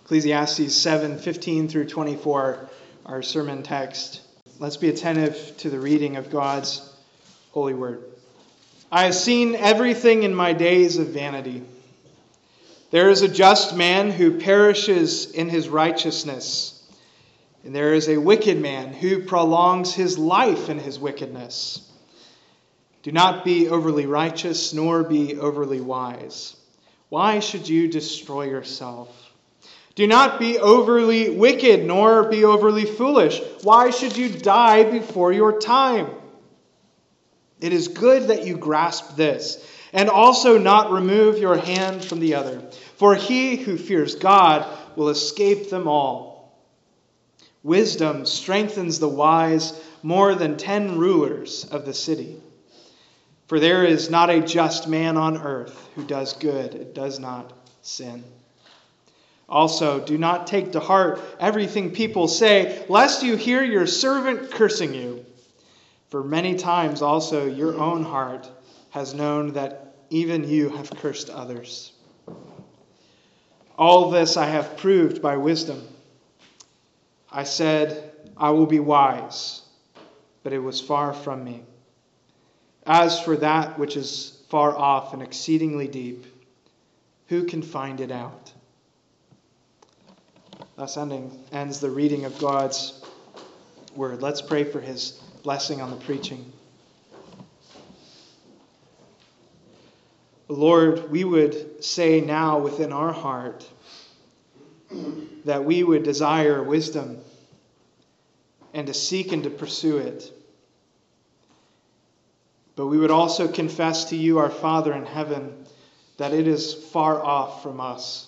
Ecclesiastes 7:15 through 24, our sermon text. Let's be attentive to the reading of God's holy word. I have seen everything in my days of vanity. There is a just man who perishes in his righteousness, and there is a wicked man who prolongs his life in his wickedness. Do not be overly righteous, nor be overly wise. Why should you destroy yourself? Do not be overly wicked, nor be overly foolish. Why should you die before your time? It is good that you grasp this, and also not remove your hand from the other. For he who fears God will escape them all. Wisdom strengthens the wise more than 10 rulers of the city. For there is not a just man on earth who does good and does not sin. Also, do not take to heart everything people say, lest you hear your servant cursing you. For many times also your own heart has known that even you have cursed others. All this I have proved by wisdom. I said, I will be wise, but it was far from me. As for that which is far off and exceedingly deep, who can find it out? Thus ends the reading of God's word. Let's pray for his blessing on the preaching. Lord, we would say now within our heart that we would desire wisdom and to seek and to pursue it. But we would also confess to you, our Father in heaven, that it is far off from us.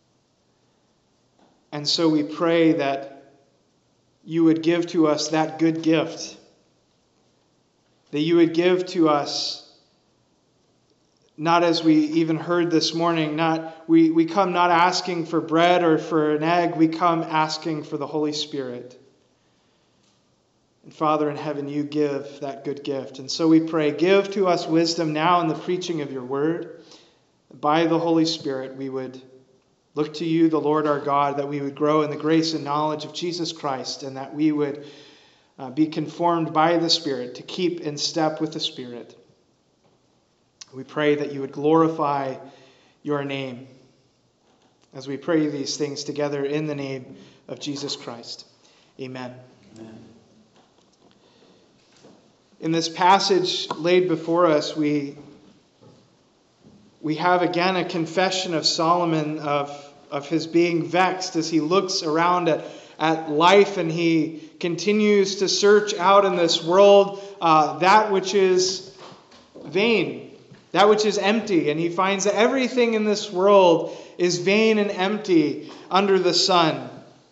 And so we pray that you would give to us that good gift, that you would give to us, not as we even heard this morning, we come not asking for bread or for an egg, we come asking for the Holy Spirit. And Father in heaven, you give that good gift. And so we pray, give to us wisdom now in the preaching of your word. By the Holy Spirit, we would look to you, the Lord our God, that we would grow in the grace and knowledge of Jesus Christ, and that we would be conformed by the Spirit to keep in step with the Spirit. We pray that you would glorify your name as we pray these things together in the name of Jesus Christ. Amen. Amen. In this passage laid before us, we have again a confession of Solomon of his being vexed as he looks around at life and he continues to search out in this world that which is vain, that which is empty. And he finds that everything in this world is vain and empty under the sun.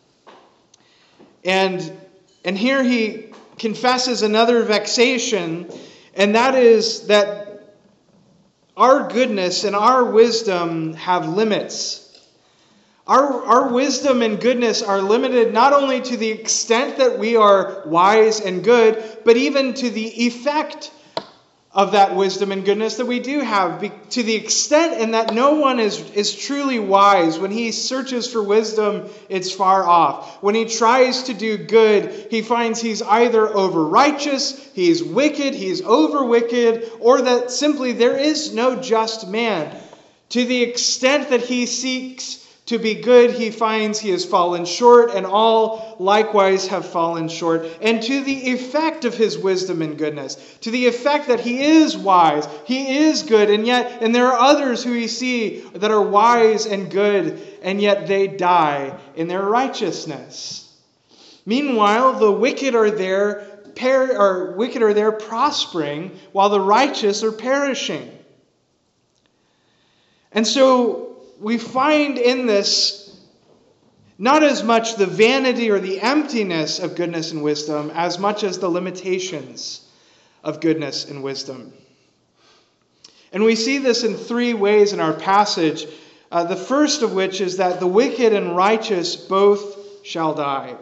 And here he confesses another vexation, and that is that our goodness and our wisdom have limits. Our wisdom and goodness are limited not only to the extent that we are wise and good, but even to the effect of that wisdom and goodness that we do have, to the extent in that no one is truly wise. When he searches for wisdom, it's far off. When he tries to do good, he finds he's either over-righteous, he's wicked, he's over-wicked, or that simply there is no just man. To the extent that he seeks to be good, he finds he has fallen short, and all likewise have fallen short. And to the effect of his wisdom and goodness, to the effect that he is wise, he is good, and there are others who we see that are wise and good, and yet they die in their righteousness. Meanwhile, the wicked are there prospering, while the righteous are perishing. And so we find in this not as much the vanity or the emptiness of goodness and wisdom as much as the limitations of goodness and wisdom. And we see this in 3 ways in our passage. The first of which is that the wicked and righteous both shall die.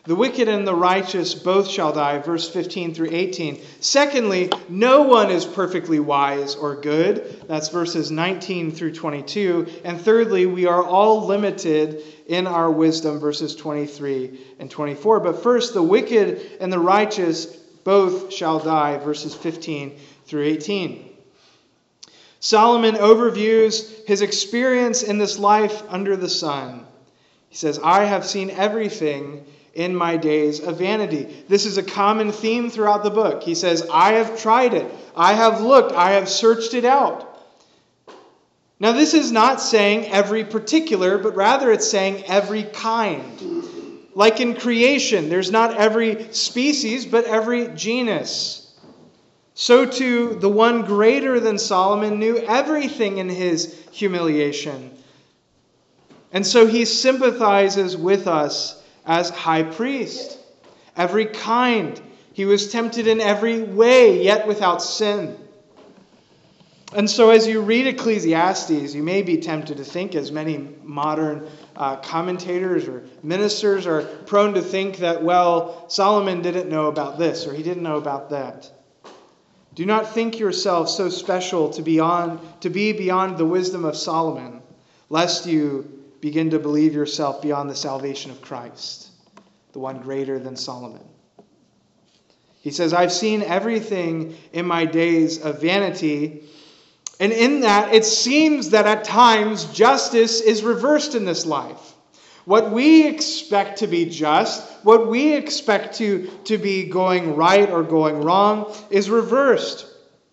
The wicked and the righteous both shall die, verse 15 through 18. Secondly, no one is perfectly wise or good. That's verses 19 through 22. And thirdly, we are all limited in our wisdom, verses 23 and 24. But first, the wicked and the righteous both shall die, verses 15 through 18. Solomon overviews his experience in this life under the sun. He says, I have seen everything in my days of vanity. This is a common theme throughout the book. He says, I have tried it. I have looked. I have searched it out. Now, this is not saying every particular, but rather it's saying every kind. Like in creation, there's not every species, but every genus. So too, the one greater than Solomon knew everything in his humiliation. And so he sympathizes with us as high priest. Every kind. He was tempted in every way, yet without sin. And so as you read Ecclesiastes, you may be tempted to think, as many modern commentators or ministers are prone to think, that, well, Solomon didn't know about this or he didn't know about that. Do not think yourself so special to be beyond the wisdom of Solomon, lest you begin to believe yourself beyond the salvation of Christ, the one greater than Solomon. He says, I've seen everything in my days of vanity. And in that, it seems that at times justice is reversed in this life. What we expect to be just, what we expect to be going right or going wrong, is reversed.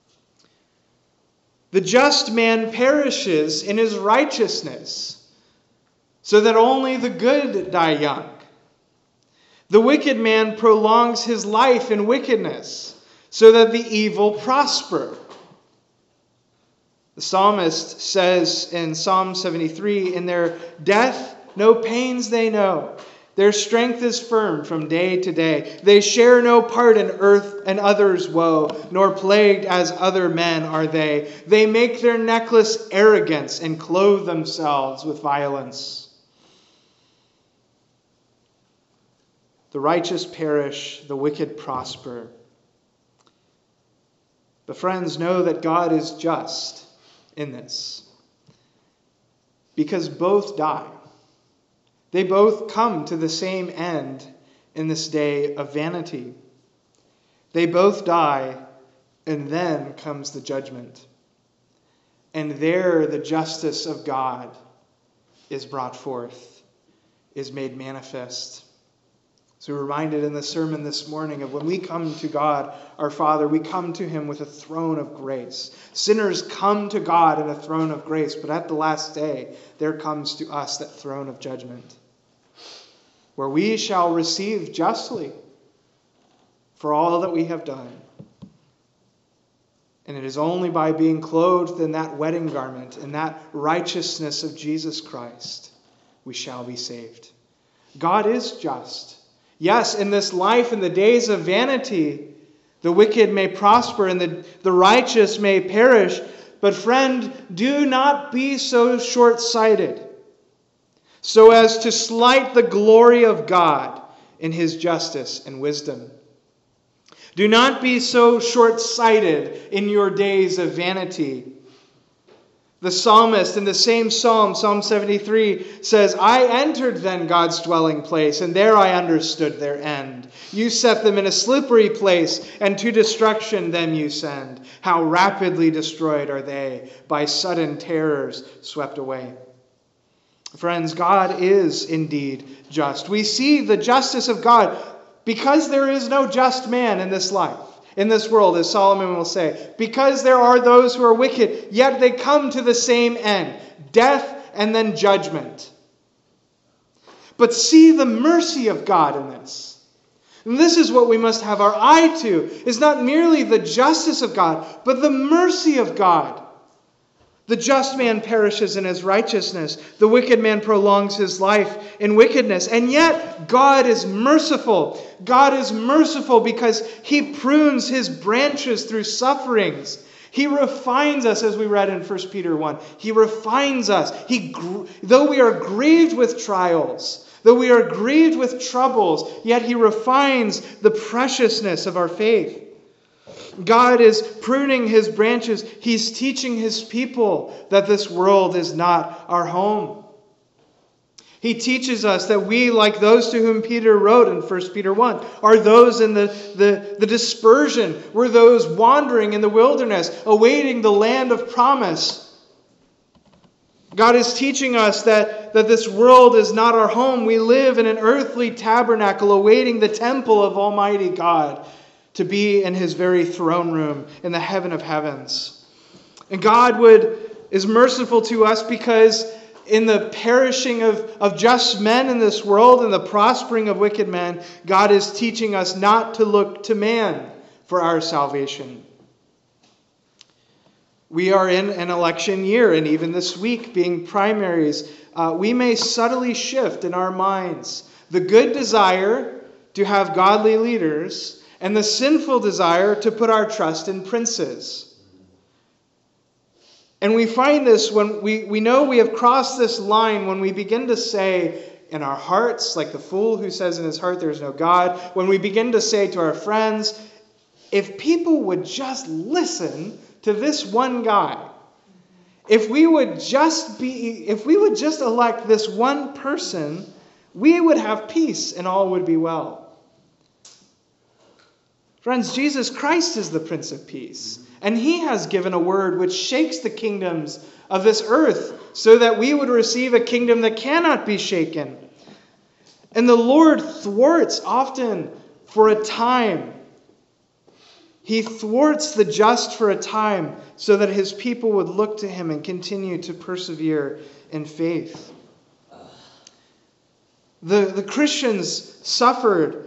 The just man perishes in his righteousness, so that only the good die young. The wicked man prolongs his life in wickedness, so that the evil prosper. The psalmist says in Psalm 73, in their death no pains they know. Their strength is firm from day to day. They share no part in earth and others' woe, nor plagued as other men are they. They make their necklace arrogance and clothe themselves with violence. The righteous perish, the wicked prosper. But friends, know that God is just in this, because both die. They both come to the same end in this day of vanity. They both die, and then comes the judgment. And there the justice of God is brought forth, is made manifest. So we're reminded in the sermon this morning of when we come to God, our Father, we come to him with a throne of grace. Sinners come to God in a throne of grace, but at the last day, there comes to us that throne of judgment, where we shall receive justly for all that we have done. And it is only by being clothed in that wedding garment, in that righteousness of Jesus Christ, we shall be saved. God is just. Yes, in this life, in the days of vanity, the wicked may prosper and the righteous may perish. But friend, do not be so short-sighted so as to slight the glory of God in his justice and wisdom. Do not be so short-sighted in your days of vanity. The psalmist in the same psalm, Psalm 73, says, I entered then God's dwelling place, and there I understood their end. You set them in a slippery place, and to destruction them you send. How rapidly destroyed are they, by sudden terrors swept away. Friends, God is indeed just. We see the justice of God because there is no just man in this life. In this world, as Solomon will say, because there are those who are wicked, yet they come to the same end, death and then judgment. But see the mercy of God in this. And this is what we must have our eye to, is not merely the justice of God, but the mercy of God. The just man perishes in his righteousness. The wicked man prolongs his life in wickedness. And yet, God is merciful. God is merciful because he prunes his branches through sufferings. He refines us, as we read in 1 Peter 1. He refines us. Though we are grieved with trials, though we are grieved with troubles, yet He refines the preciousness of our faith. God is pruning His branches. He's teaching His people that this world is not our home. He teaches us that we, like those to whom Peter wrote in 1 Peter 1, are those in the dispersion. We're those wandering in the wilderness, awaiting the land of promise. God is teaching us that this world is not our home. We live in an earthly tabernacle, awaiting the temple of Almighty God, to be in His very throne room in the heaven of heavens. And God is merciful to us because in the perishing of just men in this world and the prospering of wicked men, God is teaching us not to look to man for our salvation. We are in an election year, and even this week being primaries, we may subtly shift in our minds the good desire to have godly leaders and the sinful desire to put our trust in princes. And we find this when we know we have crossed this line when we begin to say in our hearts, like the fool who says in his heart there is no God, when we begin to say to our friends, if people would just listen to this one guy, if we would just elect this one person, we would have peace and all would be well. Friends, Jesus Christ is the Prince of Peace. And He has given a word which shakes the kingdoms of this earth so that we would receive a kingdom that cannot be shaken. And the Lord thwarts often for a time. He thwarts the just for a time so that His people would look to Him and continue to persevere in faith. The Christians suffered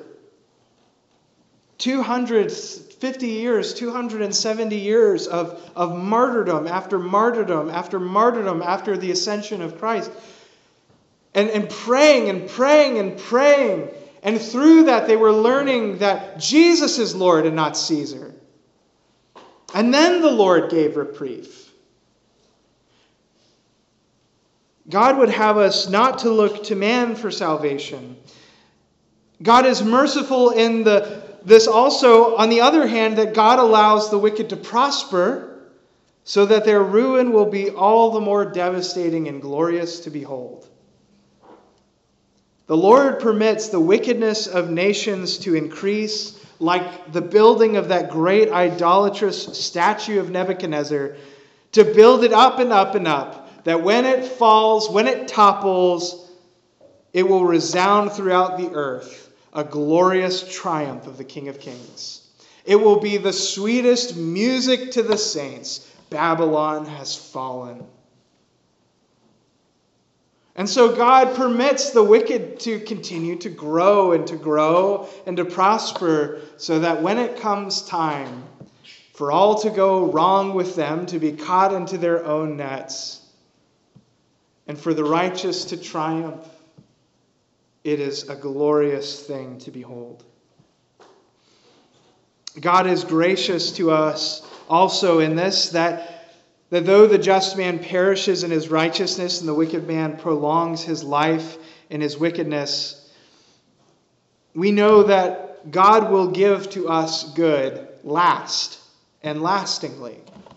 250 years, 270 years of martyrdom after martyrdom after martyrdom after the ascension of Christ. And praying and praying and praying. And through that they were learning that Jesus is Lord and not Caesar. And then the Lord gave reprieve. God would have us not to look to man for salvation. God is merciful in this also, on the other hand, that God allows the wicked to prosper so that their ruin will be all the more devastating and glorious to behold. The Lord permits the wickedness of nations to increase, like the building of that great idolatrous statue of Nebuchadnezzar, to build it up and up and up, that when it falls, when it topples, it will resound throughout the earth. A glorious triumph of the King of Kings. It will be the sweetest music to the saints. Babylon has fallen. And so God permits the wicked to continue to grow and to prosper so that when it comes time for all to go wrong with them, to be caught into their own nets, and for the righteous to triumph, it is a glorious thing to behold. God is gracious to us also in this, that though the just man perishes in his righteousness and the wicked man prolongs his life in his wickedness, we know that God will give to us good last and lastingly.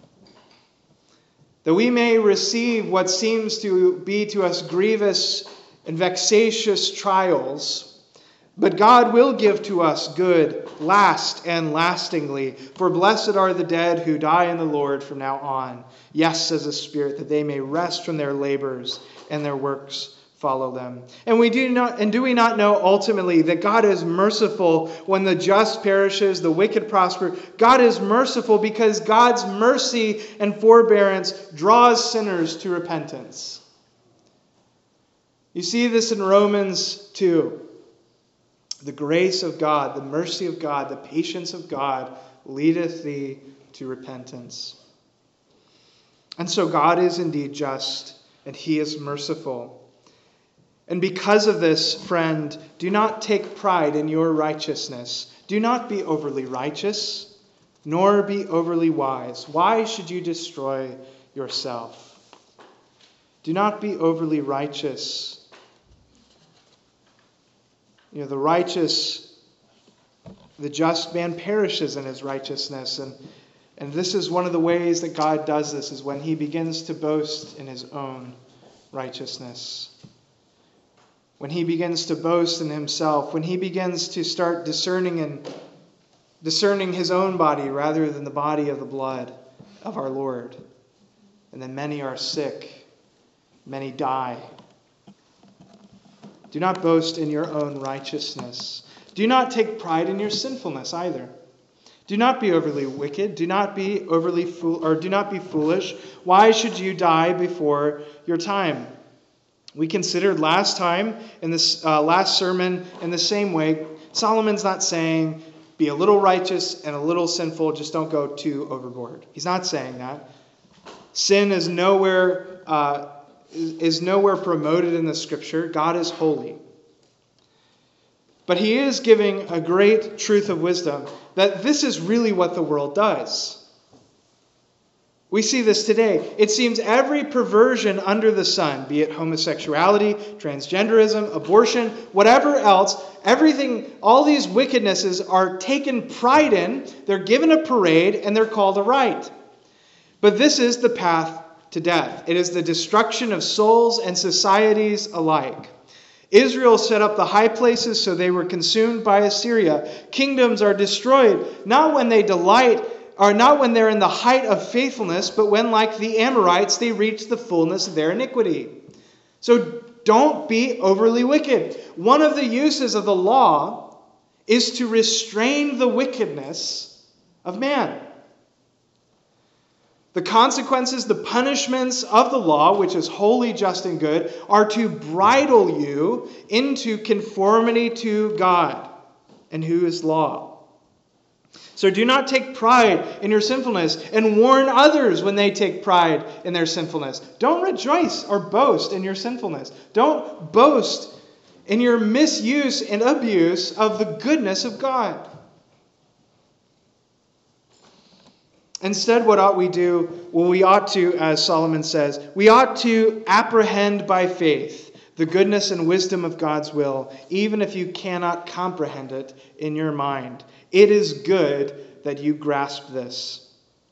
That we may receive what seems to be to us grievous and vexatious trials, but God will give to us good last and lastingly. For blessed are the dead who die in the Lord from now on. Yes, says the Spirit, that they may rest from their labors and their works follow them. And do we not know ultimately that God is merciful when the just perishes, the wicked prosper? God is merciful because God's mercy and forbearance draws sinners to repentance. You see this in Romans 2. The grace of God, the mercy of God, the patience of God leadeth thee to repentance. And so God is indeed just, and He is merciful. And because of this, friend, do not take pride in your righteousness. Do not be overly righteous. nor be overly wise. Why should you destroy yourself? Do not be overly righteous. The righteous, the just man perishes in his righteousness. And this is one of the ways that God does this, is when he begins to boast in his own righteousness. When he begins to boast in himself, when he begins to start discerning his own body rather than the body of the blood of our Lord. And then many are sick, many die. Do not boast in your own righteousness. Do not take pride in your sinfulness either. Do not be overly wicked. Do not be do not be foolish. Why should you die before your time? We considered last time in this last sermon in the same way. Solomon's not saying be a little righteous and a little sinful. Just don't go too overboard. He's not saying that. Sin is nowhere promoted in the Scripture. God is holy. But he is giving a great truth of wisdom that this is really what the world does. We see this today. It seems every perversion under the sun, be it homosexuality, transgenderism, abortion, whatever else, everything, all these wickednesses are taken pride in, they're given a parade, and they're called a rite. But this is the path to death. It is the destruction of souls and societies alike. Israel set up the high places so they were consumed by Assyria. Kingdoms are destroyed, not when they delight, or not when they're in the height of faithfulness, but when, like the Amorites, they reach the fullness of their iniquity. So don't be overly wicked. One of the uses of the law is to restrain the wickedness of man. The consequences, the punishments of the law, which is holy, just, and good, are to bridle you into conformity to God and who is law. So do not take pride in your sinfulness and warn others when they take pride in their sinfulness. Don't rejoice or boast in your sinfulness. Don't boast in your misuse and abuse of the goodness of God. Instead, what ought we do? Well, we ought to, as Solomon says, we ought to apprehend by faith the goodness and wisdom of God's will, even if you cannot comprehend it in your mind. It is good that you grasp this.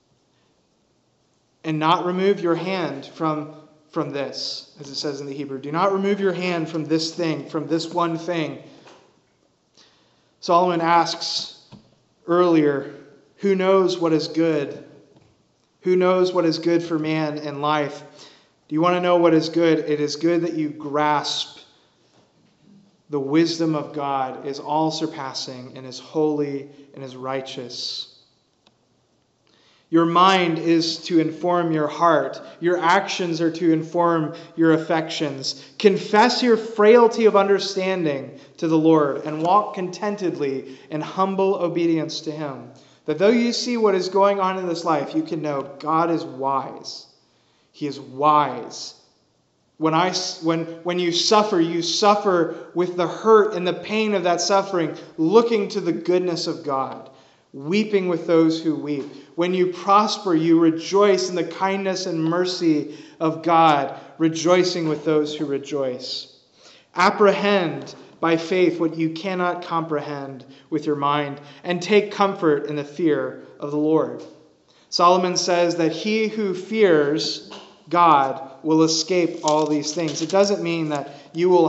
And not remove your hand from this, as it says in the Hebrew. Do not remove your hand from this thing, from this one thing. Solomon asks earlier, who knows what is good? Who knows what is good for man and life? Do you want to know what is good? It is good that you grasp the wisdom of God is all surpassing and is holy and is righteous. Your mind is to inform your heart. Your actions are to inform your affections. Confess your frailty of understanding to the Lord and walk contentedly in humble obedience to Him. That though you see what is going on in this life, you can know God is wise. He is wise. When you suffer with the hurt and the pain of that suffering, looking to the goodness of God, weeping with those who weep. When you prosper, you rejoice in the kindness and mercy of God, rejoicing with those who rejoice. Apprehend by faith what you cannot comprehend with your mind, and take comfort in the fear of the Lord. Solomon says that he who fears God will escape all these things. It doesn't mean that you will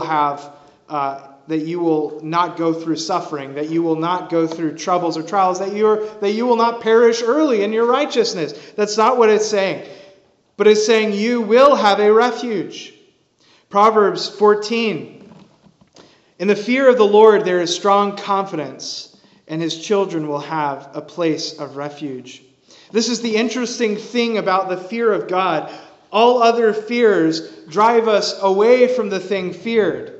not go through suffering, that you will not go through troubles or trials, that you will not perish early in your righteousness. That's not what it's saying. But it's saying you will have a refuge. Proverbs 14. In the fear of the Lord there is strong confidence, and his children will have a place of refuge. This is the interesting thing about the fear of God. All other fears drive us away from the thing feared.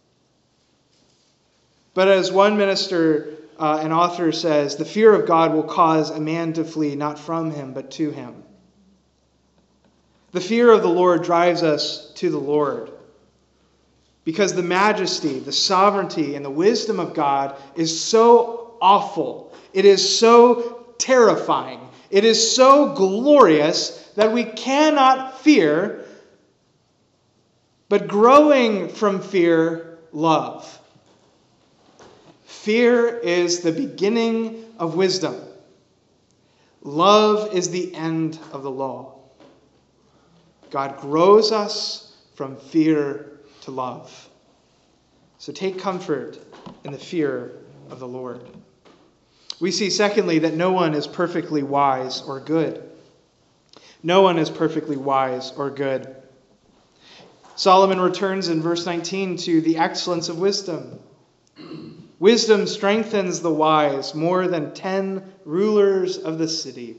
But as one minister and author says, the fear of God will cause a man to flee not from him, but to him. The fear of the Lord drives us to the Lord. Because the majesty, the sovereignty, and the wisdom of God is so awful. It is so terrifying. It is so glorious that we cannot fear, but growing from fear, love. Fear is the beginning of wisdom. Love is the end of the law. God grows us from fear to love. So take comfort in the fear of the Lord. We see, secondly, that no one is perfectly wise or good. No one is perfectly wise or good. Solomon returns in verse 19 to the excellence of wisdom. Wisdom strengthens the wise more than 10 rulers of the city.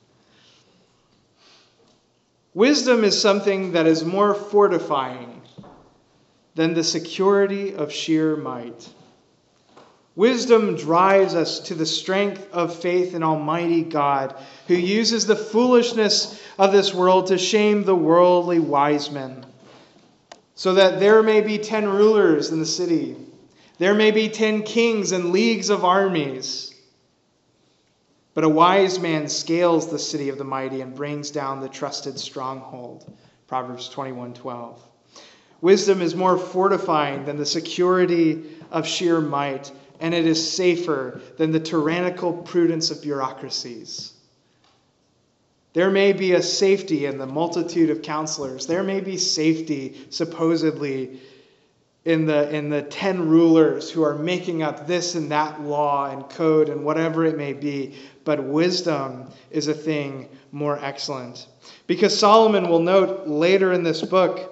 Wisdom is something that is more fortifying than the security of sheer might. Wisdom drives us to the strength of faith in Almighty God, who uses the foolishness of this world to shame the worldly wise men, so that there may be 10 rulers in the city. There may be 10 kings and leagues of armies. But a wise man scales the city of the mighty and brings down the trusted stronghold. Proverbs 21:12. Wisdom is more fortifying than the security of sheer might, and it is safer than the tyrannical prudence of bureaucracies. There may be a safety in the multitude of counselors. There may be safety, supposedly, in the 10 rulers who are making up this and that law and code and whatever it may be. But wisdom is a thing more excellent. Because Solomon will note later in this book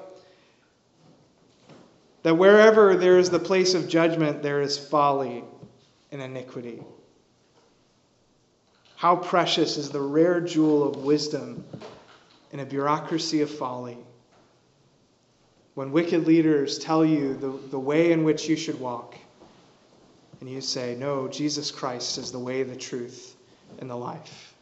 that wherever there is the place of judgment, there is folly and iniquity. How precious is the rare jewel of wisdom in a bureaucracy of folly. When wicked leaders tell you the way in which you should walk, and you say, no, Jesus Christ is the way, the truth, and the life.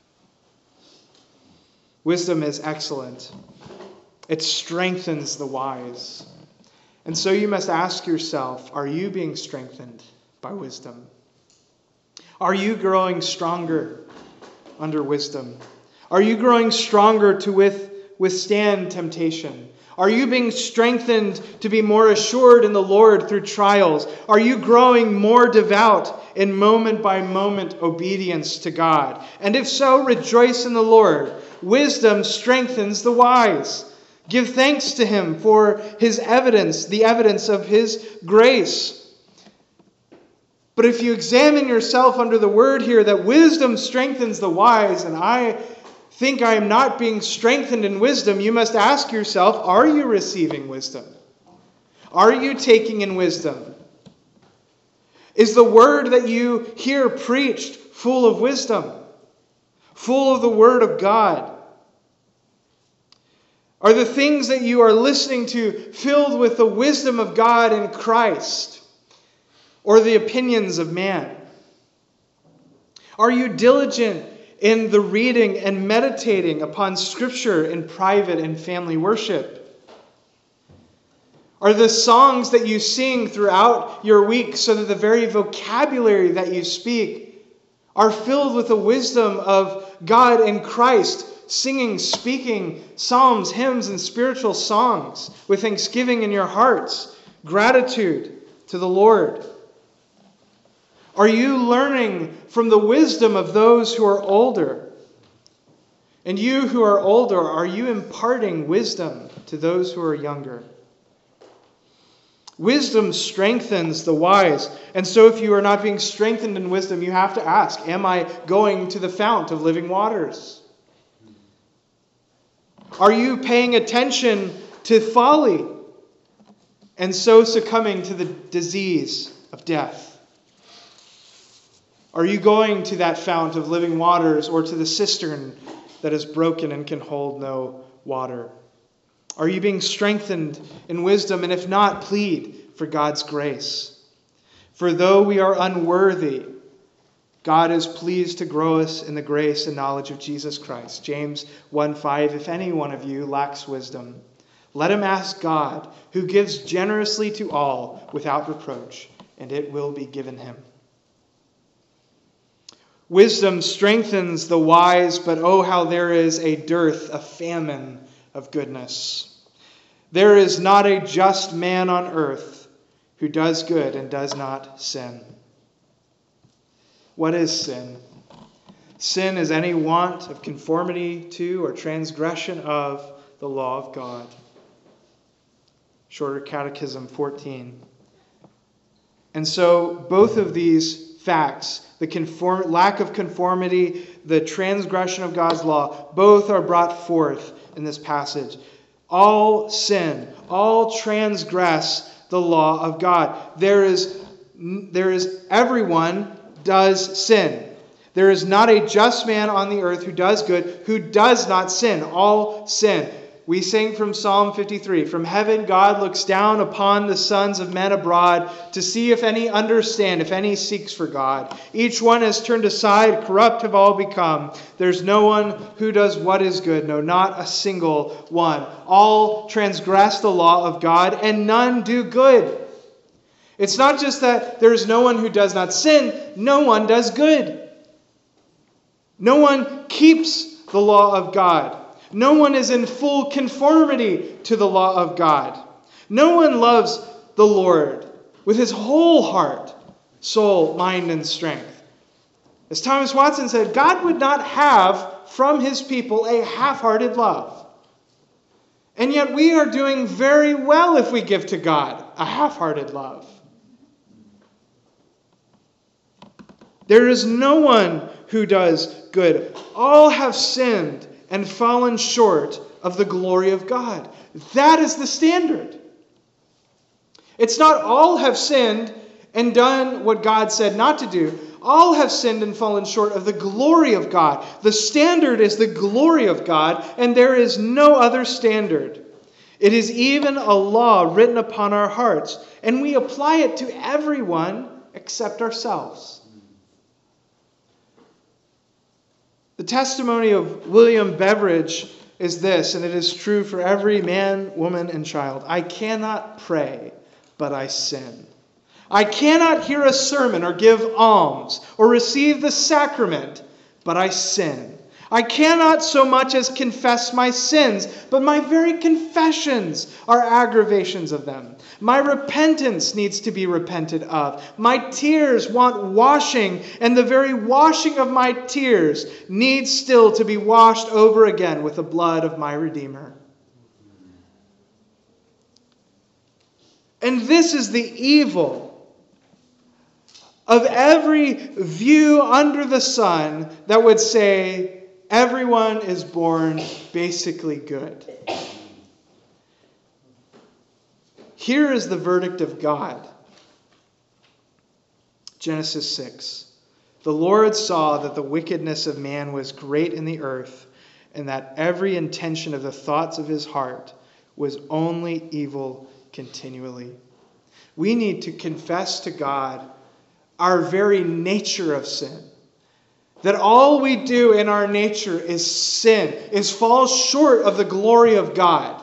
Wisdom is excellent. It strengthens the wise. And so you must ask yourself, are you being strengthened by wisdom? Are you growing stronger under wisdom? Are you growing stronger to withstand temptation? Are you being strengthened to be more assured in the Lord through trials? Are you growing more devout in moment-by-moment obedience to God? And if so, rejoice in the Lord. Wisdom strengthens the wise. Give thanks to him for his evidence, the evidence of his grace. But if you examine yourself under the word here that wisdom strengthens the wise, and I think I am not being strengthened in wisdom, you must ask yourself, are you receiving wisdom? Are you taking in wisdom? Is the word that you hear preached full of wisdom? Full of the word of God? Are the things that you are listening to filled with the wisdom of God in Christ, or the opinions of man? Are you diligent in the reading and meditating upon Scripture in private and family worship? Are the songs that you sing throughout your week so that the very vocabulary that you speak are filled with the wisdom of God in Christ, singing, speaking psalms, hymns, and spiritual songs with thanksgiving in your hearts, gratitude to the Lord? Are you learning from the wisdom of those who are older? And you who are older, are you imparting wisdom to those who are younger? Wisdom strengthens the wise. And so if you are not being strengthened in wisdom, you have to ask, am I going to the fount of living waters? Are you paying attention to folly and so succumbing to the disease of death? Are you going to that fount of living waters or to the cistern that is broken and can hold no water? Are you being strengthened in wisdom? And if not, plead for God's grace. For though we are unworthy, God is pleased to grow us in the grace and knowledge of Jesus Christ. James 1:5, if any one of you lacks wisdom, let him ask God, who gives generously to all without reproach, and it will be given him. Wisdom strengthens the wise, but oh, how there is a dearth, a famine of goodness. There is not a just man on earth who does good and does not sin. What is sin? Sin is any want of conformity to or transgression of the law of God. Shorter Catechism 14. And so both of these facts, the lack of conformity, the transgression of God's law, both are brought forth in this passage. All sin, all transgress the law of God. There is everyone does sin. There is not a just man on the earth who does good, who does not sin. All sin. We sing from Psalm 53, "From heaven God looks down upon the sons of men abroad to see if any understand, if any seeks for God. Each one has turned aside, corrupt have all become. There's no one who does what is good, no, not a single one. All transgress the law of God, and none do good." It's not just that there's no one who does not sin, no one does good. No one keeps the law of God. No one is in full conformity to the law of God. No one loves the Lord with his whole heart, soul, mind, and strength. As Thomas Watson said, God would not have from his people a half-hearted love. And yet we are doing very well if we give to God a half-hearted love. There is no one who does good. All have sinned and fallen short of the glory of God. That is the standard. It's not all have sinned and done what God said not to do. All have sinned and fallen short of the glory of God. The standard is the glory of God, and there is no other standard. It is even a law written upon our hearts, and we apply it to everyone except ourselves. The testimony of William Beveridge is this, and it is true for every man, woman, and child. I cannot pray, but I sin. I cannot hear a sermon or give alms or receive the sacrament, but I sin. I cannot so much as confess my sins, but my very confessions are aggravations of them. My repentance needs to be repented of. My tears want washing, and the very washing of my tears needs still to be washed over again with the blood of my Redeemer. And this is the evil of every view under the sun that would say, everyone is born basically good. Here is the verdict of God. Genesis 6. The Lord saw that the wickedness of man was great in the earth, and that every intention of the thoughts of his heart was only evil continually. We need to confess to God our very nature of sin. That all we do in our nature is sin, is fall short of the glory of God.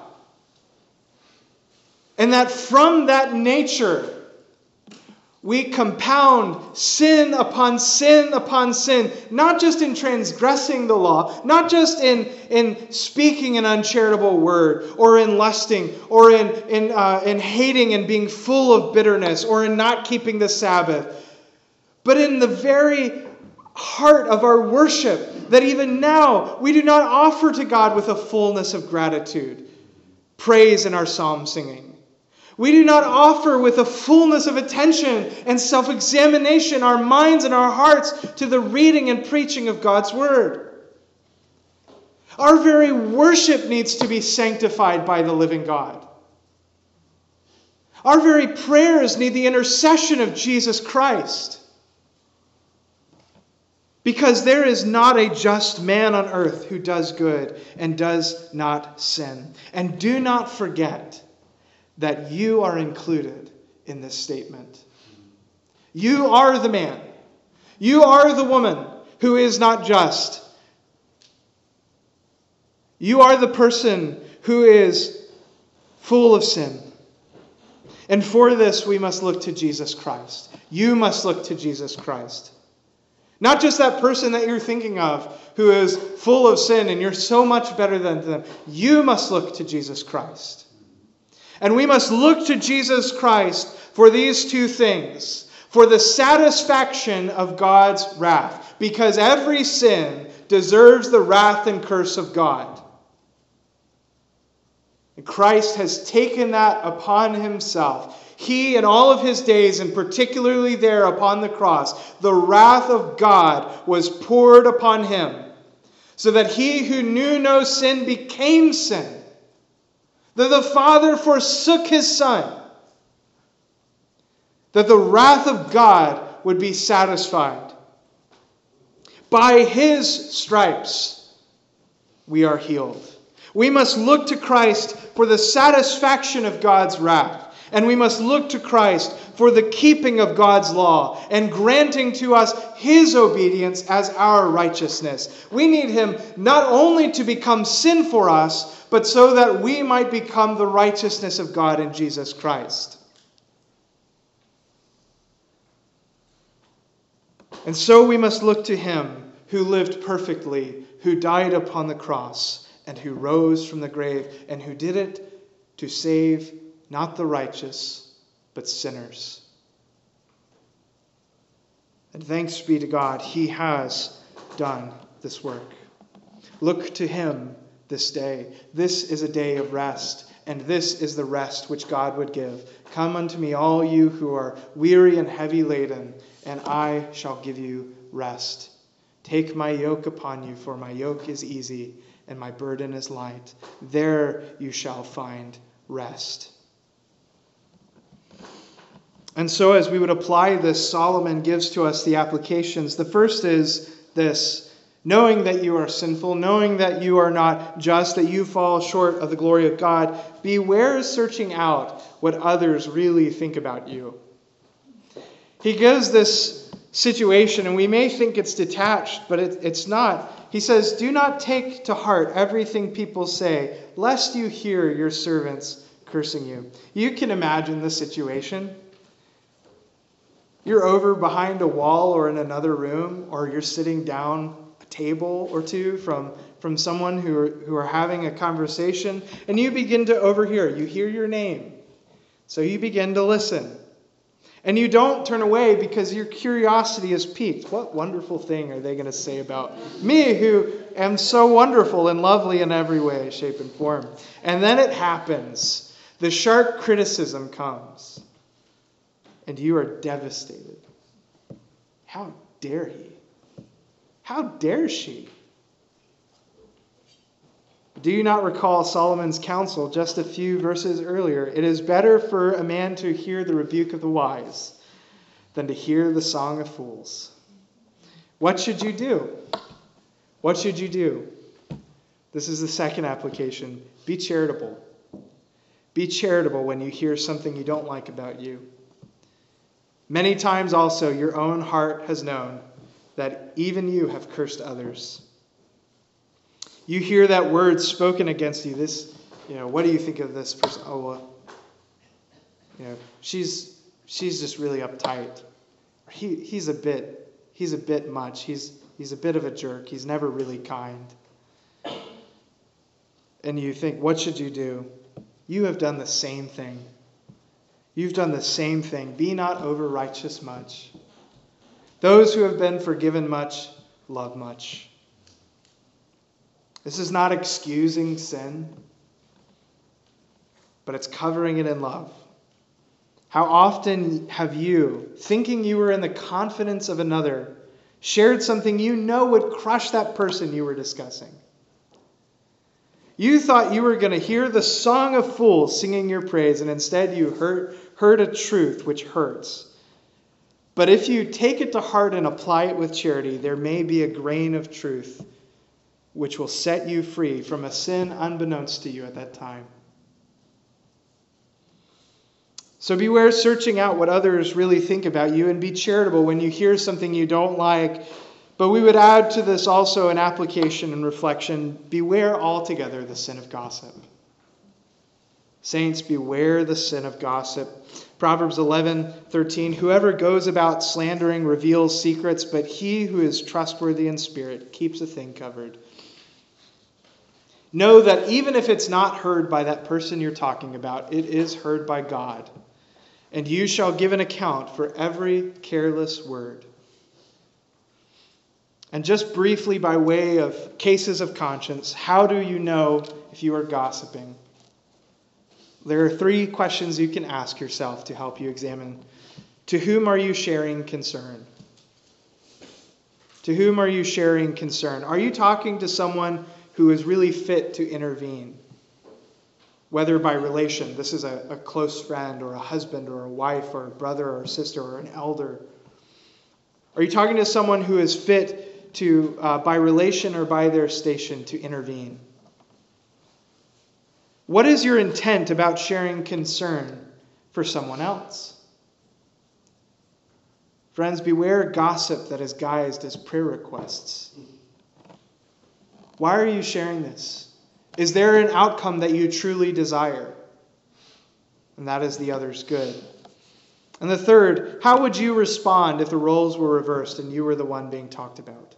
And that from that nature, we compound sin upon sin upon sin, not just in transgressing the law, not just in speaking an uncharitable word, or in lusting, or in hating and being full of bitterness, or in not keeping the Sabbath, but in the very heart of our worship, that even now we do not offer to God with a fullness of gratitude, praise in our psalm singing. We do not offer with a fullness of attention and self-examination our minds and our hearts to the reading and preaching of God's Word. Our very worship needs to be sanctified by the living God. Our very prayers need the intercession of Jesus Christ. Because there is not a just man on earth who does good and does not sin. And do not forget that you are included in this statement. You are the man. You are the woman who is not just. You are the person who is full of sin. And for this we must look to Jesus Christ. You must look to Jesus Christ. Not just that person that you're thinking of who is full of sin and you're so much better than them. You must look to Jesus Christ. And we must look to Jesus Christ for these two things. For the satisfaction of God's wrath. Because every sin deserves the wrath and curse of God. And Christ has taken that upon himself. He, in all of his days, and particularly there upon the cross, the wrath of God was poured upon him, so that he who knew no sin became sin, that the Father forsook his Son, that the wrath of God would be satisfied. By his stripes we are healed. We must look to Christ for the satisfaction of God's wrath. And we must look to Christ for the keeping of God's law and granting to us his obedience as our righteousness. We need him not only to become sin for us, but so that we might become the righteousness of God in Jesus Christ. And so we must look to him who lived perfectly, who died upon the cross, and who rose from the grave, and who did it to save not the righteous, but sinners. And thanks be to God, he has done this work. Look to him this day. This is a day of rest, and this is the rest which God would give. Come unto me, all you who are weary and heavy laden, and I shall give you rest. Take my yoke upon you, for my yoke is easy, and my burden is light. There you shall find rest. And so as we would apply this, Solomon gives to us the applications. The first is this: knowing that you are sinful, knowing that you are not just, that you fall short of the glory of God, beware searching out what others really think about you. He gives this situation, and we may think it's detached, but it's not. He says, do not take to heart everything people say, lest you hear your servants cursing you. You can imagine the situation. You're over behind a wall or in another room, or you're sitting down a table or two from someone who are having a conversation, and you begin to overhear. You hear your name. So you begin to listen. And you don't turn away because your curiosity is piqued. What wonderful thing are they going to say about me, who am so wonderful and lovely in every way, shape, and form? And then it happens. The sharp criticism comes. And you are devastated. How dare he? How dare she? Do you not recall Solomon's counsel just a few verses earlier? It is better for a man to hear the rebuke of the wise than to hear the song of fools. What should you do? What should you do? This is the second application. Be charitable. Be charitable when you hear something you don't like about you. Many times also your own heart has known that even you have cursed others. You hear that word spoken against you. This, what do you think of this person? Oh, well, she's just really uptight. He's a bit much. He's a bit of a jerk. He's never really kind. And you think, what should you do? You have done the same thing. You've done the same thing. Be not over righteous much. Those who have been forgiven much love much. This is not excusing sin, but it's covering it in love. How often have you, thinking you were in the confidence of another, shared something you know would crush that person you were discussing? You thought you were going to hear the song of fools singing your praise, and instead you heard a truth which hurts. But if you take it to heart and apply it with charity, there may be a grain of truth which will set you free from a sin unbeknownst to you at that time. So beware searching out what others really think about you, and be charitable when you hear something you don't like. But we would add to this also an application and reflection. Beware altogether the sin of gossip. Saints, beware the sin of gossip. Proverbs 11:13, whoever goes about slandering reveals secrets, but he who is trustworthy in spirit keeps a thing covered. Know that even if it's not heard by that person you're talking about, it is heard by God. And you shall give an account for every careless word. And just briefly, by way of cases of conscience, how do you know if you are gossiping? There are 3 questions you can ask yourself to help you examine. To whom are you sharing concern? To whom are you sharing concern? Are you talking to someone who is really fit to intervene? Whether by relation, this is a close friend or a husband or a wife or a brother or a sister or an elder. Are you talking to someone who is fit to, by relation or by their station, to intervene? What is your intent about sharing concern for someone else? Friends, beware gossip that is guised as prayer requests. Why are you sharing this? Is there an outcome that you truly desire? And that is the other's good. And the third, how would you respond if the roles were reversed and you were the one being talked about?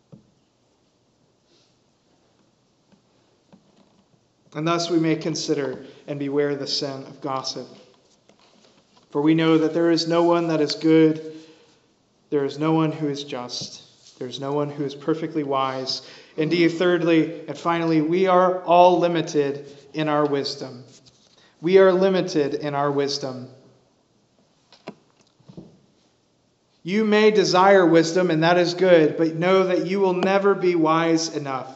And thus we may consider and beware the sin of gossip. For we know that there is no one that is good. There is no one who is just. There is no one who is perfectly wise. Indeed, thirdly and finally, we are all limited in our wisdom. We are limited in our wisdom. You may desire wisdom, and that is good, but know that you will never be wise enough.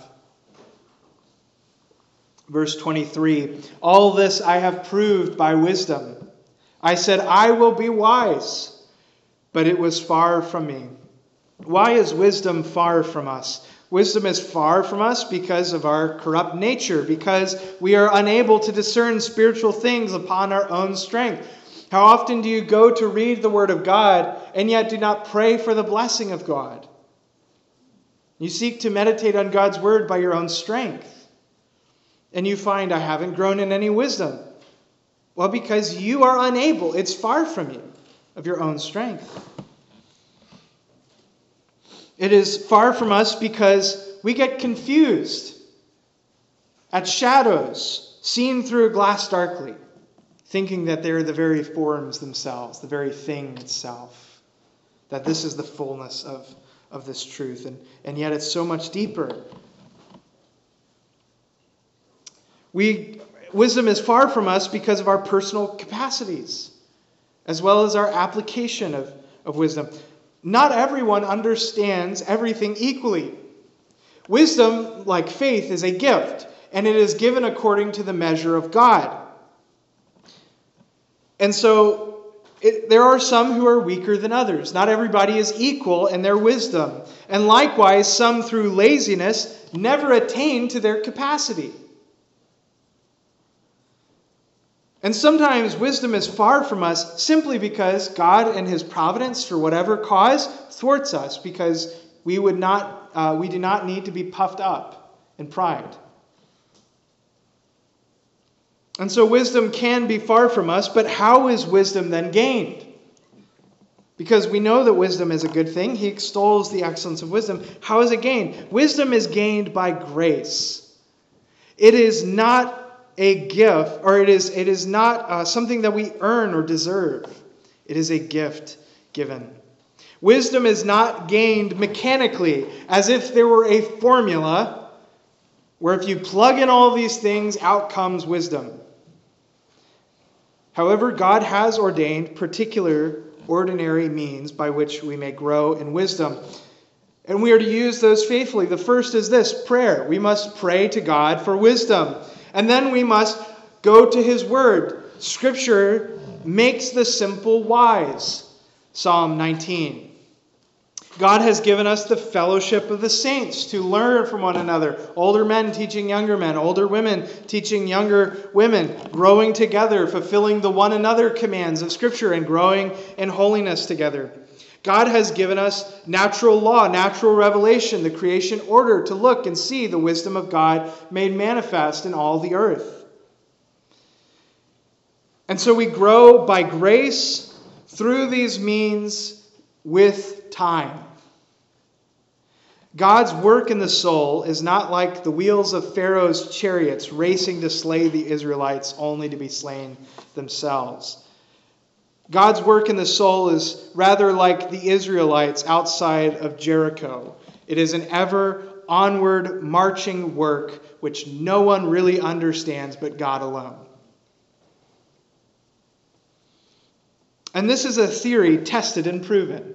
Verse 23, all this I have proved by wisdom. I said, I will be wise, but it was far from me. Why is wisdom far from us? Wisdom is far from us because of our corrupt nature, because we are unable to discern spiritual things upon our own strength. How often do you go to read the Word of God and yet do not pray for the blessing of God? You seek to meditate on God's Word by your own strength. And you find, I haven't grown in any wisdom. Well, because you are unable. It's far from you of your own strength. It is far from us because we get confused at shadows seen through a glass darkly, thinking that they're the very forms themselves, the very thing itself, that this is the fullness of this truth. And yet it's so much deeper. Wisdom is far from us because of our personal capacities, as well as our application of wisdom. Not everyone understands everything equally. Wisdom, like faith, is a gift, and it is given according to the measure of God. And so there are some who are weaker than others. Not everybody is equal in their wisdom. And likewise, some through laziness never attain to their capacity. And sometimes wisdom is far from us simply because God in His providence, for whatever cause, thwarts us because we do not need to be puffed up in pride. And so wisdom can be far from us, but how is wisdom then gained? Because we know that wisdom is a good thing. He extols the excellence of wisdom. How is it gained? Wisdom is gained by grace. It is not a gift, or it is not something that we earn or deserve. It is a gift given. Wisdom is not gained mechanically, as if there were a formula where if you plug in all these things, out comes wisdom. However, God has ordained particular ordinary means by which we may grow in wisdom. And we are to use those faithfully. The first is this, prayer. We must pray to God for wisdom. And then we must go to His Word. Scripture makes the simple wise. Psalm 19. God has given us the fellowship of the saints to learn from one another. Older men teaching younger men. Older women teaching younger women. Growing together, fulfilling the one another commands of Scripture and growing in holiness together. God has given us natural law, natural revelation, the creation order to look and see the wisdom of God made manifest in all the earth. And so we grow by grace through these means with time. God's work in the soul is not like the wheels of Pharaoh's chariots racing to slay the Israelites only to be slain themselves. God's work in the soul is rather like the Israelites outside of Jericho. It is an ever onward marching work which no one really understands but God alone. And this is a theory tested and proven.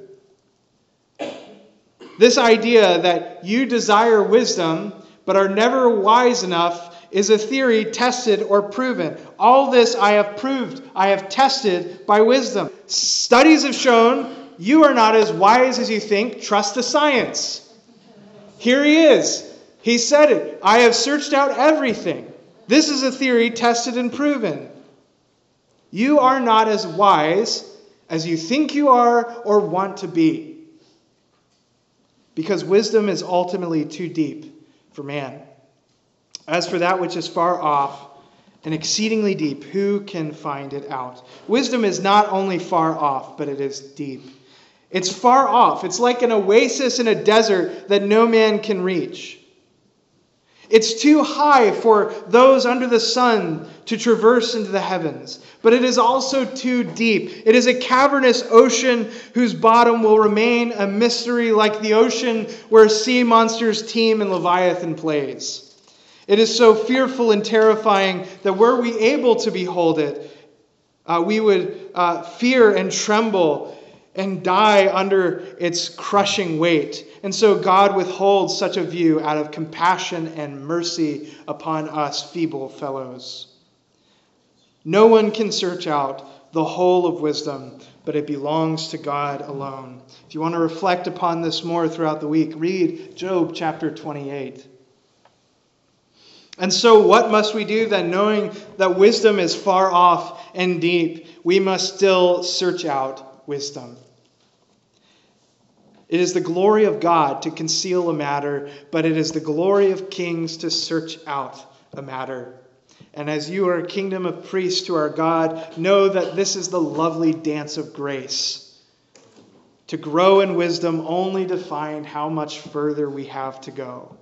This idea that you desire wisdom but are never wise enough is a theory tested or proven. All this I have proved, I have tested by wisdom. Studies have shown you are not as wise as you think. Trust the science. Here he is. He said it. I have searched out everything. This is a theory tested and proven. You are not as wise as you think you are or want to be. Because wisdom is ultimately too deep for man. As for that which is far off and exceedingly deep, who can find it out? Wisdom is not only far off, but it is deep. It's far off. It's like an oasis in a desert that no man can reach. It's too high for those under the sun to traverse into the heavens. But it is also too deep. It is a cavernous ocean whose bottom will remain a mystery like the ocean where sea monsters teem and Leviathan plays. It is so fearful and terrifying that were we able to behold it, we would fear and tremble and die under its crushing weight. And so God withholds such a view out of compassion and mercy upon us feeble fellows. No one can search out the whole of wisdom, but it belongs to God alone. If you want to reflect upon this more throughout the week, read Job chapter 28. And so what must we do then, knowing that wisdom is far off and deep? We must still search out wisdom. It is the glory of God to conceal a matter, but it is the glory of kings to search out a matter. And as you are a kingdom of priests to our God, know that this is the lovely dance of grace. To grow in wisdom only to find how much further we have to go.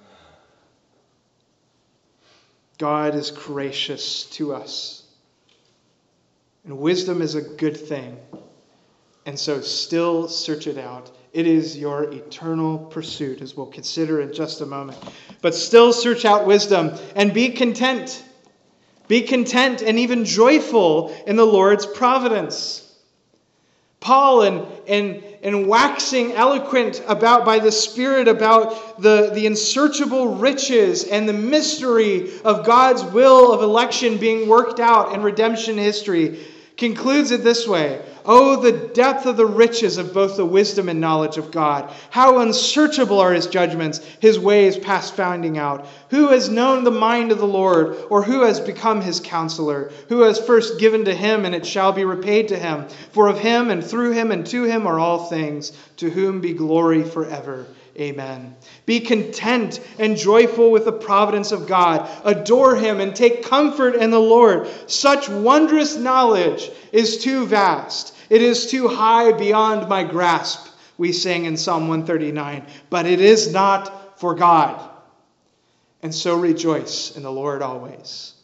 God is gracious to us. And wisdom is a good thing. And so still search it out. It is your eternal pursuit, as we'll consider in just a moment. But still search out wisdom and be content. Be content and even joyful in the Lord's providence. Paul, in waxing eloquent by the Spirit about the unsearchable riches and the mystery of God's will of election being worked out in redemption history, concludes it this way. Oh, the depth of the riches of both the wisdom and knowledge of God. How unsearchable are his judgments, his ways past finding out. Who has known the mind of the Lord, or who has become his counselor? Who has first given to him, and it shall be repaid to him? For of him, and through him, and to him are all things, to whom be glory forever. Amen. Be content and joyful with the providence of God. Adore him and take comfort in the Lord. Such wondrous knowledge is too vast. It is too high beyond my grasp, we sing in Psalm 139. But it is not for God. And so rejoice in the Lord always.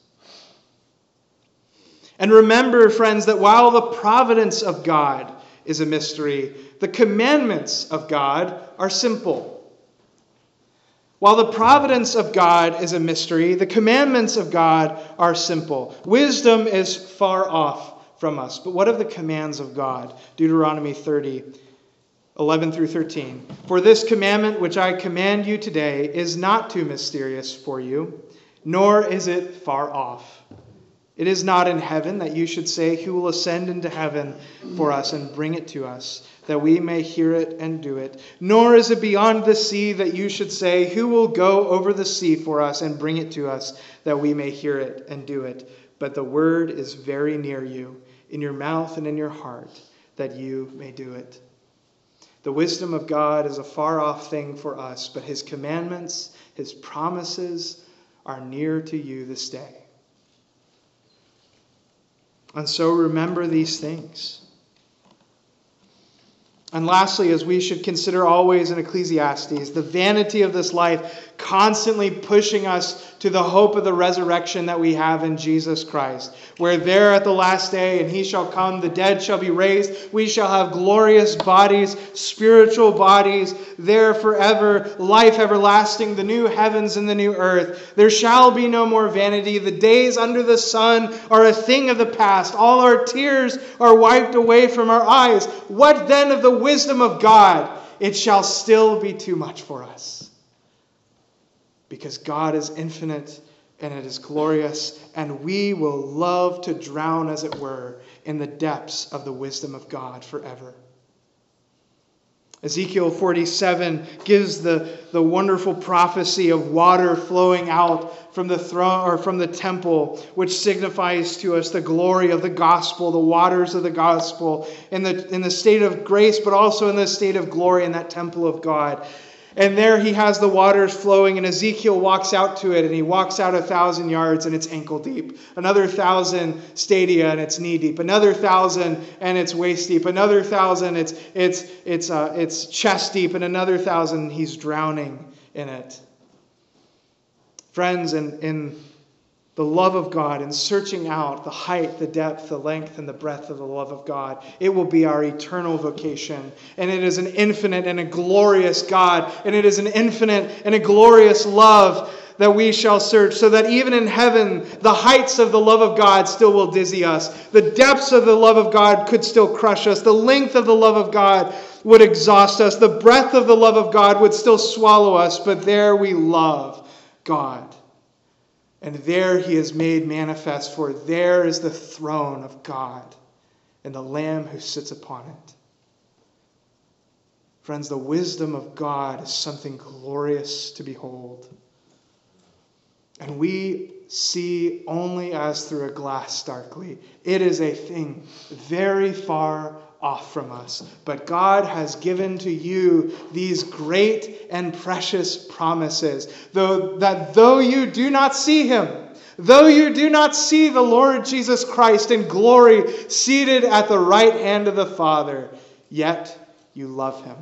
And remember, friends, that while the providence of God is a mystery, the commandments of God are simple. While the providence of God is a mystery, the commandments of God are simple. Wisdom is far off from us. But what of the commands of God? Deuteronomy 30, 11 through 13. For this commandment which I command you today is not too mysterious for you, nor is it far off. It is not in heaven that you should say, who will ascend into heaven for us and bring it to us, that we may hear it and do it. Nor is it beyond the sea that you should say, who will go over the sea for us and bring it to us, that we may hear it and do it. But the word is very near you, in your mouth and in your heart, that you may do it. The wisdom of God is a far off thing for us, but his commandments, his promises are near to you this day. And so remember these things. And lastly, as we should consider always in Ecclesiastes, the vanity of this life constantly pushing us to the hope of the resurrection that we have in Jesus Christ. Where there at the last day, and he shall come, the dead shall be raised, we shall have glorious bodies, spiritual bodies, there forever, life everlasting, the new heavens and the new earth. There shall be no more vanity. The days under the sun are a thing of the past. All our tears are wiped away from our eyes. What then of the wisdom of God? It shall still be too much for us. Because God is infinite and it is glorious, and we will love to drown, as it were, in the depths of the wisdom of God forever. Ezekiel 47 gives the wonderful prophecy of water flowing out from the throne or from the temple, which signifies to us the glory of the gospel, the waters of the gospel, in the state of grace, but also in the state of glory in that temple of God. And there he has the waters flowing, and Ezekiel walks out to it, and he walks out 1,000 yards, and it's ankle deep. Another 1,000 stadia, and it's knee deep. Another 1,000, and it's waist deep. Another 1,000, it's chest deep, and another 1,000, he's drowning in it. Friends, in the love of God and searching out the height, the depth, the length, and the breadth of the love of God, it will be our eternal vocation. And it is an infinite and a glorious God. And it is an infinite and a glorious love that we shall search, so that even in heaven, the heights of the love of God still will dizzy us. The depths of the love of God could still crush us. The length of the love of God would exhaust us. The breadth of the love of God would still swallow us. But there we love God. And there he is made manifest, for there is the throne of God and the Lamb who sits upon it. Friends, the wisdom of God is something glorious to behold. And we see only as through a glass darkly. It is a thing very far off from us. But God has given to you these great and precious promises. Though you do not see him, though you do not see the Lord Jesus Christ in glory seated at the right hand of the Father, yet you love him.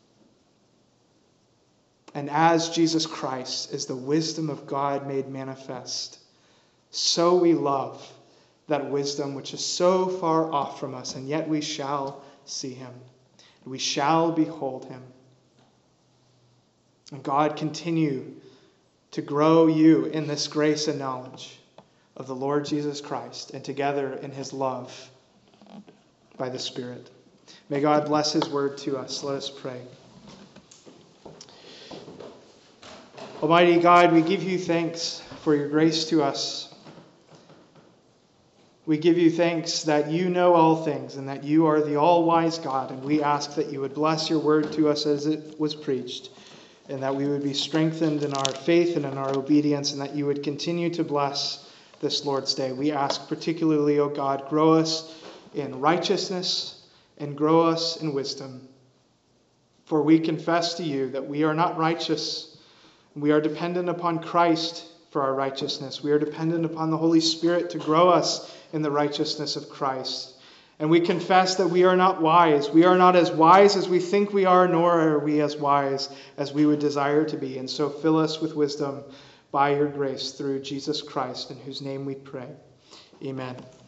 And as Jesus Christ is the wisdom of God made manifest, so we love that wisdom which is so far off from us, and yet we shall see him. We shall behold him. And God continue to grow you in this grace and knowledge of the Lord Jesus Christ, and together in his love by the Spirit. May God bless his word to us. Let us pray. Almighty God, we give you thanks for your grace to us. We give you thanks that you know all things and that you are the all-wise God. And we ask that you would bless your word to us as it was preached, and that we would be strengthened in our faith and in our obedience, and that you would continue to bless this Lord's Day. We ask particularly, O God, grow us in righteousness and grow us in wisdom. For we confess to you that we are not righteous. We are dependent upon Christ for our righteousness. We are dependent upon the Holy Spirit to grow us in the righteousness of Christ. And we confess that we are not wise. We are not as wise as we think we are, nor are we as wise as we would desire to be. And so fill us with wisdom by your grace through Jesus Christ, in whose name we pray. Amen.